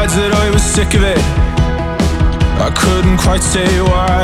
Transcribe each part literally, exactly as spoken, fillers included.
decides that I was sick of it. I couldn't quite say why.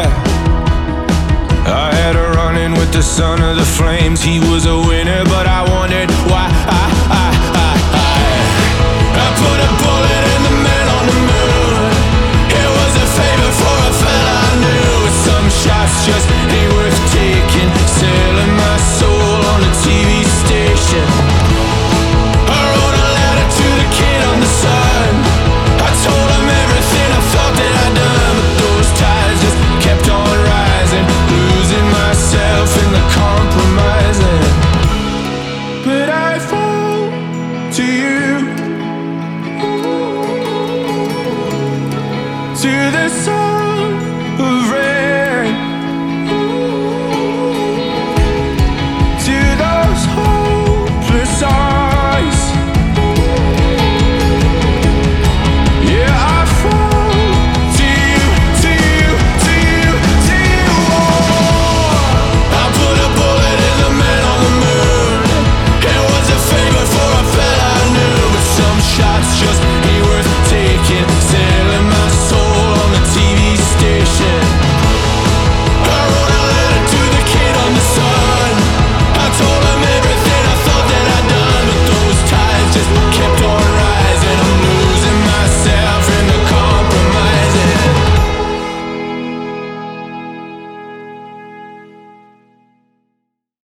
I had a run-in with the son of the flames. He was a winner, but I wondered why. I, I, I, I, I put a bullet in the man on the moon. It was a favor for a fella I knew. Some shots just ain't worth taking. Selling my soul on a T V station. I wrote a letter to the kid on the sun. I told him everything I thought that I'd done, but those ties just kept on rising, losing myself in the compromising. But I fall to you, to the sun.